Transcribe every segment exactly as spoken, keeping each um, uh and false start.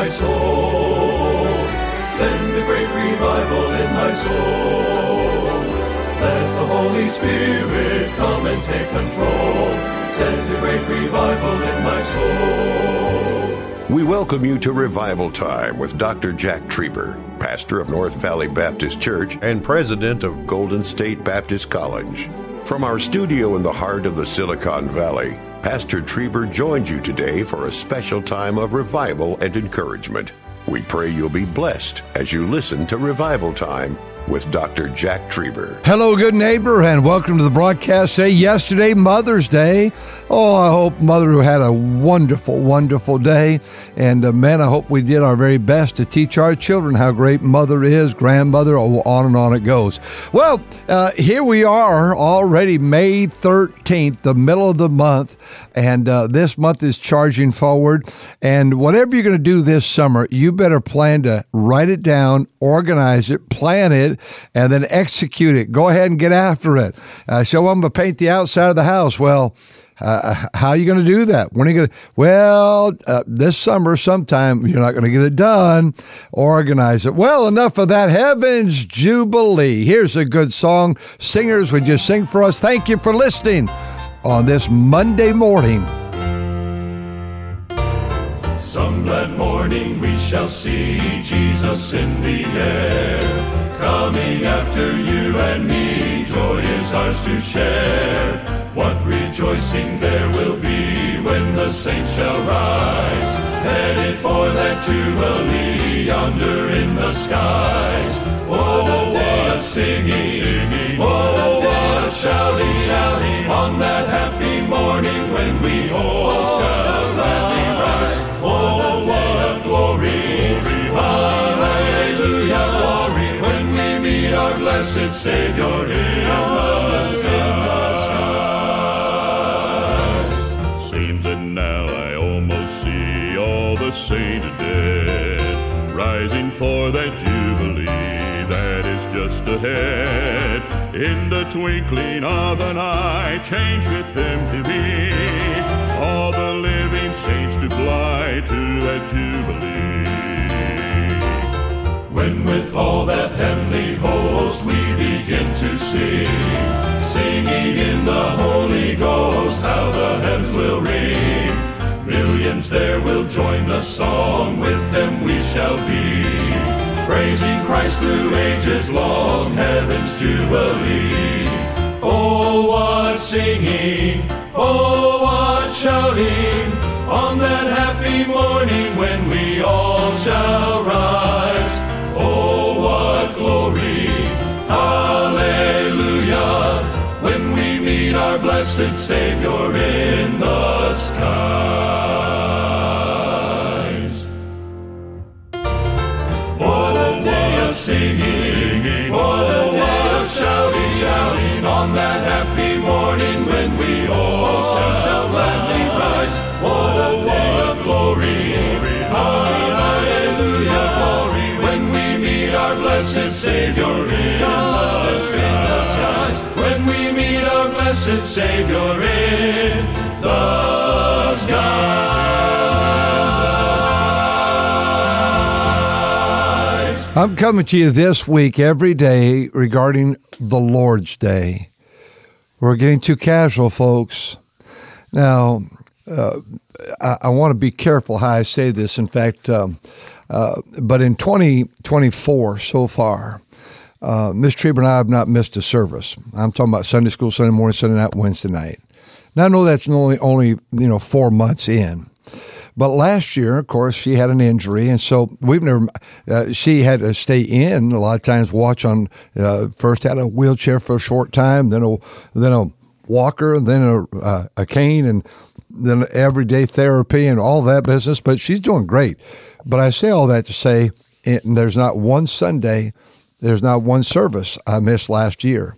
my soul. Send a great revival in my soul. Let the Holy Spirit come and take control. Send a great revival in my soul. We welcome you to Revival Time with Doctor Jack Trieber, pastor of North Valley Baptist Church and president of Golden State Baptist College. From our studio in the heart of the Silicon Valley, Pastor Trieber joins you today for a special time of revival and encouragement. We pray you'll be blessed as you listen to Revival Time with Doctor Jack Trieber. Hello, good neighbor, and welcome to the broadcast day. Yesterday, Mother's Day. Oh, I hope Mother had a wonderful, wonderful day. And uh, man, I hope we did our very best to teach our children how great Mother is, grandmother, oh, on and on it goes. Well, uh, here we are already May thirteenth, the middle of the month, and uh, this month is charging forward. And whatever you're going to do this summer, you better plan to write it down, organize it, plan it, and then execute it. Go ahead and get after it. Uh, so I'm going to paint the outside of the house. Well, uh, how are you going to do that? When are you going to? Well, uh, this summer sometime. You're not going to get it done. Organize it. Well, enough of that. Heaven's Jubilee. Here's a good song. Singers, would you sing for us? Thank you for listening on this Monday morning. Some glad morning we shall see Jesus in the air. Coming after you and me, joy is ours to share. What rejoicing there will be when the saints shall rise, headed for that Jubilee yonder in the skies. Oh, what singing, singing. Oh, what shouting, shouting, on that happy morning when we all shall gladly rise. Oh, what glory, hallelujah, glory, when we meet our blessed Savior in the skies. Seems that now I almost see all the sainted dead, rising for that Jubilee that is just ahead. In the twinkling of an eye, change with them to be, all the living saints to fly to that Jubilee. When with all that heavenly host we begin to sing, singing in the Holy Ghost, how the heavens will ring. Millions there will join the song, with them we shall be, praising Christ through ages long, heaven's Jubilee. Oh, what singing, oh, what shouting, on that happy morning when we all shall rise. Oh, what glory, hallelujah, when we meet our blessed Savior in the skies. What a day of singing, what a day of shouting, shouting, on that happy morning when we all shall gladly rise. What a day of glory, hallelujah, glory, when we meet our blessed Savior in the skies. When we meet our blessed Savior in the skies. I'm coming to you this week every day regarding the Lord's Day. We're getting too casual, folks. Now, uh, I, I want to be careful how I say this. In fact, um, uh, but in twenty twenty-four so far, uh, Miss Trieber and I have not missed a service. I'm talking about Sunday school, Sunday morning, Sunday night, Wednesday night. Now, I know that's only, only you know, four months in. But last year, of course, she had an injury, and so we've never, uh, she had to stay in, a lot of times watch on, uh, first had a wheelchair for a short time, then a, then a walker, then a, uh, a cane, and then everyday therapy and all that business, but she's doing great. But I say all that to say, it, there's not one Sunday, there's not one service I missed last year.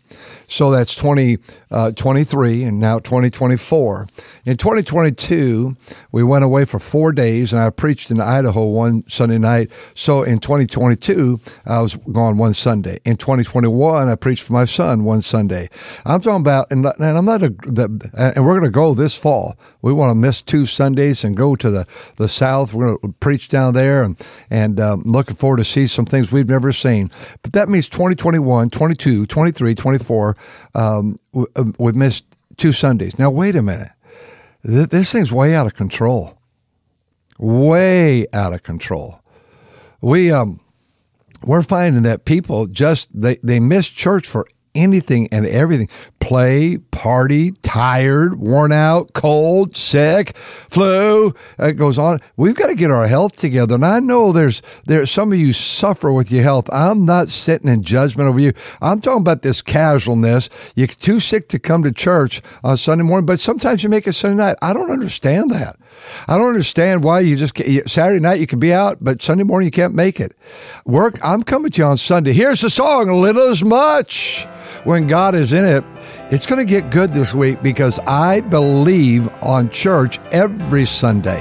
So that's twenty twenty-three and now twenty twenty-four. In twenty twenty-two, we went away for four days, and I preached in Idaho one Sunday night. So in twenty twenty-two, I was gone one Sunday. In twenty twenty-one, I preached for my son one Sunday. I'm talking about, and, and I'm not a, the, and we're going to go this fall. We want to miss two Sundays and go to the, the South. We're going to preach down there, and and um, looking forward to see some things we've never seen. But that means twenty twenty-one, twenty-two, twenty-three, twenty-four, um, we've missed two Sundays. Now, wait a minute. This thing's way out of control. Way out of control. We, um, we're finding that people just, they, they miss church for anything and everything. Play, party, tired, worn out, cold, sick, flu. It goes on. We've got to get our health together. And I know there's there's some of you suffer with your health. I'm not sitting in judgment over you. I'm talking about this casualness. You're too sick to come to church on Sunday morning, but sometimes you make it Sunday night. I don't understand that. I don't understand why you just can't, Saturday night you can be out, but Sunday morning you can't make it. Work. I'm coming to you on Sunday. Here's the song, Little as Much. When God is in it, it's going to get good this week because I believe on church every Sunday.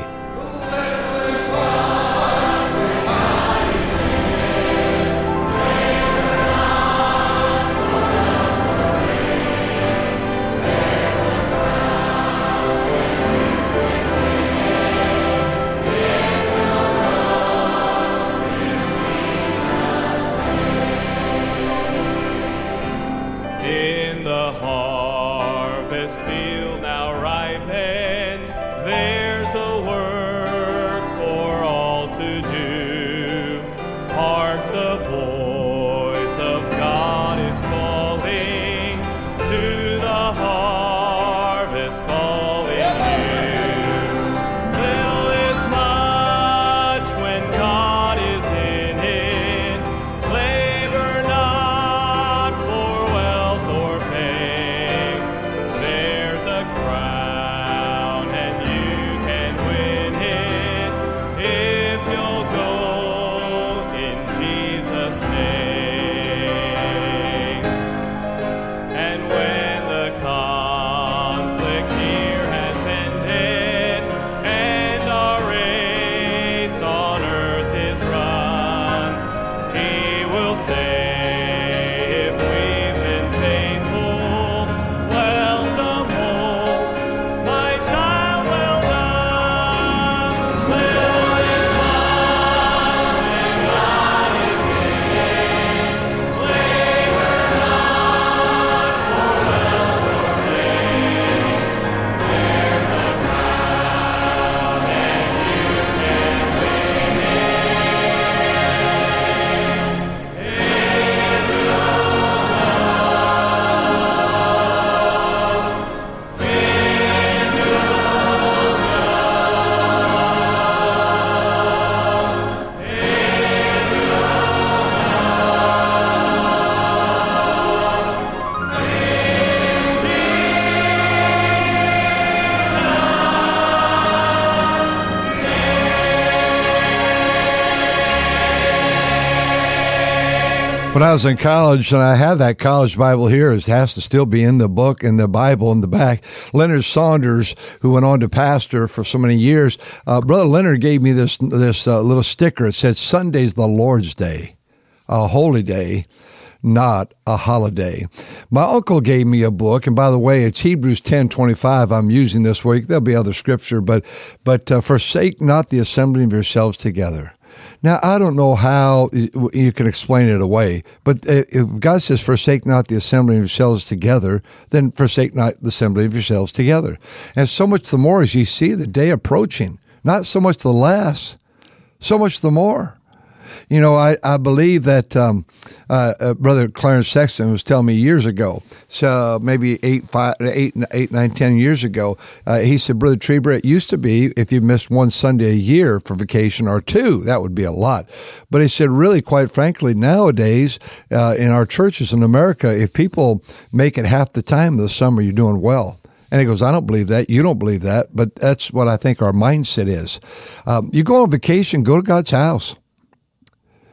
When I was in college, and I have that college Bible here, it has to still be in the book, in the Bible in the back. Leonard Saunders, who went on to pastor for so many years, uh, Brother Leonard gave me this this uh, little sticker. It said, Sunday's the Lord's Day, a holy day, not a holiday. My uncle gave me a book, and by the way, it's Hebrews ten twenty-five I'm using this week. There'll be other scripture, but, but uh, forsake not the assembling of yourselves together. Now, I don't know how you can explain it away, but if God says, forsake not the assembling of yourselves together, then forsake not the assembling of yourselves together. And so much the more as you see the day approaching, not so much the less, so much the more. You know, I, I believe that um, uh, uh, Brother Clarence Sexton was telling me years ago, so maybe eight, five, eight, eight, nine, ten years ago, uh, he said, Brother Trieber, it used to be if you missed one Sunday a year for vacation or two, that would be a lot. But he said, really, quite frankly, nowadays uh, in our churches in America, if people make it half the time of the summer, you're doing well. And he goes, I don't believe that. You don't believe that. But that's what I think our mindset is. Um, you go on vacation, go to God's house.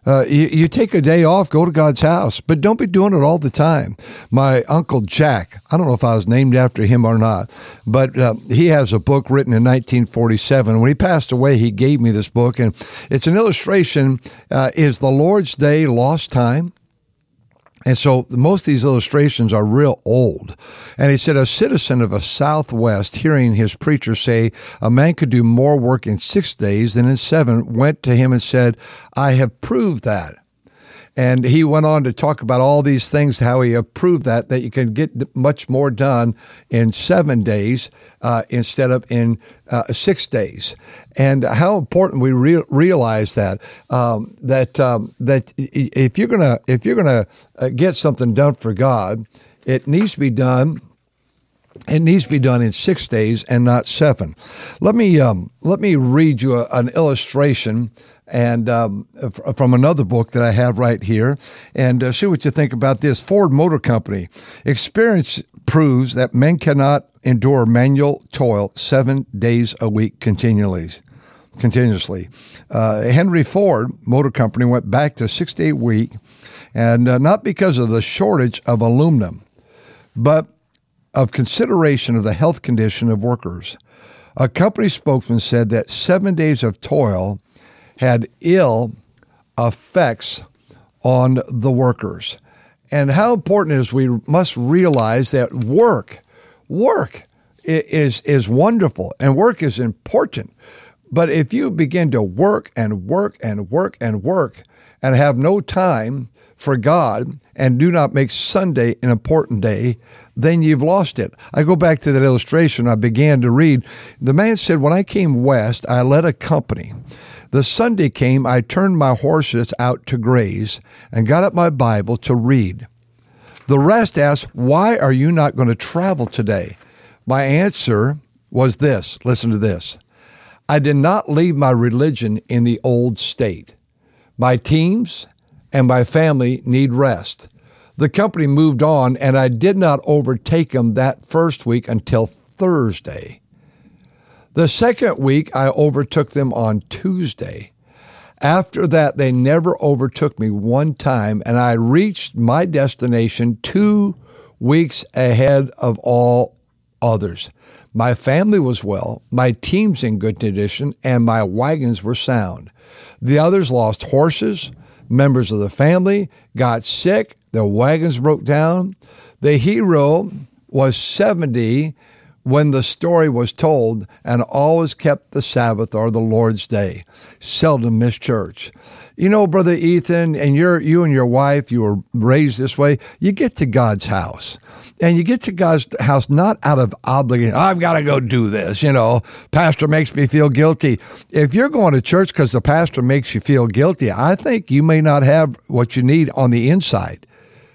Uh, you, you take a day off, go to God's house, but don't be doing it all the time. My Uncle Jack, I don't know if I was named after him or not, but uh, he has a book written in nineteen forty-seven. When he passed away, he gave me this book, and it's an illustration, uh, is the Lord's Day lost time? And so most of these illustrations are real old. And he said, a citizen of a Southwest, hearing his preacher say a man could do more work in six days than in seven, went to him and said, I have proved that. And he went on to talk about all these things, how he approved that, that you can get much more done in seven days uh, instead of in uh, six days. And how important we re- realize that, um, that, um, that if you're gonna, if you're gonna get something done for God, it needs to be done It needs to be done in six days and not seven. Let me um, let me read you a, an illustration and um, f- from another book that I have right here, and uh, see what you think about this. Ford Motor Company. Experience proves that men cannot endure manual toil seven days a week continually. Continuously, uh, Henry Ford Motor Company went back to six-day week, and uh, not because of the shortage of aluminum, but of consideration of the health condition of workers. A company spokesman said that seven days of toil had ill effects on the workers. And how important it is, we must realize that work, work is, is wonderful and work is important. But if you begin to work and work and work and work and have no time for God and do not make Sunday an important day, then you've lost it. I go back to that illustration I began to read. The man said, when I came west, I led a company. The Sunday came, I turned my horses out to graze and got up my Bible to read. The rest asked, why are you not going to travel today? My answer was this, listen to this. I did not leave my religion in the old state. My teams and my family need rest. The company moved on, and I did not overtake them that first week until Thursday. The second week, I overtook them on Tuesday. After that, they never overtook me one time, and I reached my destination two weeks ahead of all others. My family was well, my team's in good condition, and my wagons were sound. The others lost horses, members of the family got sick, their wagons broke down. The hero was seventy when the story was told and always kept the Sabbath or the Lord's Day. Seldom missed church. You know, Brother Ethan, and you're, you and your wife, you were raised this way, you get to God's house. And you get to God's house not out of obligation. I've got to go do this, you know. Pastor makes me feel guilty. If you're going to church because the pastor makes you feel guilty, I think you may not have what you need on the inside.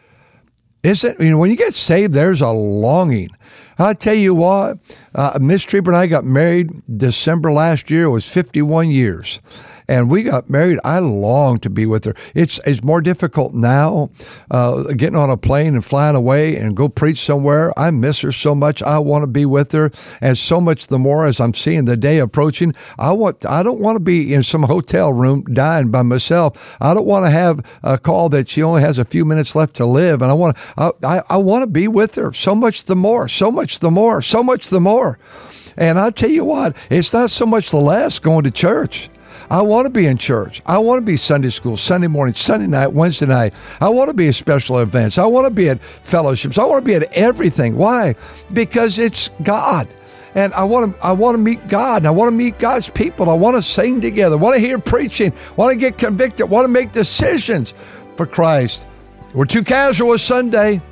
Isn't, you know, when you get saved, there's a longing. I tell you what, uh, Miss Trieber and I got married December last year. It was fifty-one years. And we got married. I long to be with her. It's it's more difficult now, uh, getting on a plane and flying away and go preach somewhere. I miss her so much. I want to be with her, and so much the more as I'm seeing the day approaching. I want. I don't want to be in some hotel room dying by myself. I don't want to have a call that she only has a few minutes left to live, and I want. I I, I want to be with her. So much the more. So much the more. So much the more. And I tell you what, it's not so much the less going to church. I want to be in church. I want to be Sunday school, Sunday morning, Sunday night, Wednesday night. I want to be at special events. I want to be at fellowships. I want to be at everything. Why? Because it's God. And I want to I want to meet God. And I want to meet God's people. I want to sing together. I want to hear preaching. I want to get convicted. I want to make decisions for Christ. We're too casual with Sunday.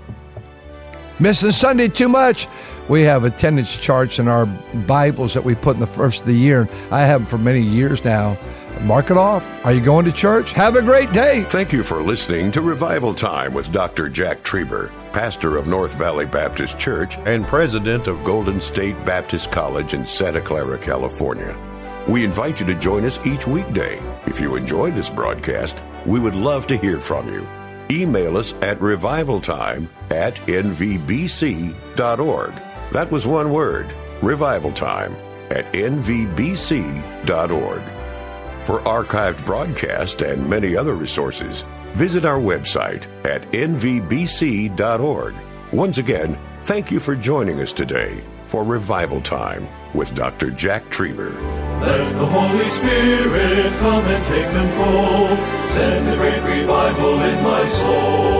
Missing Sunday too much. We have attendance charts in our Bibles that we put in the first of the year. I have them for many years now. Mark it off. Are you going to church? Have a great day. Thank you for listening to Revival Time with Doctor Jack Trieber, pastor of North Valley Baptist Church and president of Golden State Baptist College in Santa Clara, California. We invite you to join us each weekday. If you enjoy this broadcast, we would love to hear from you. Email us at revivaltime at n v b c dot org. That was one word, revivaltime at n v b c dot org. For archived broadcast and many other resources, visit our website at n v b c dot org. Once again, thank you for joining us today for Revival Time with Doctor Jack Trieber. Let the Holy Spirit come and take control. Send a great revival in my soul.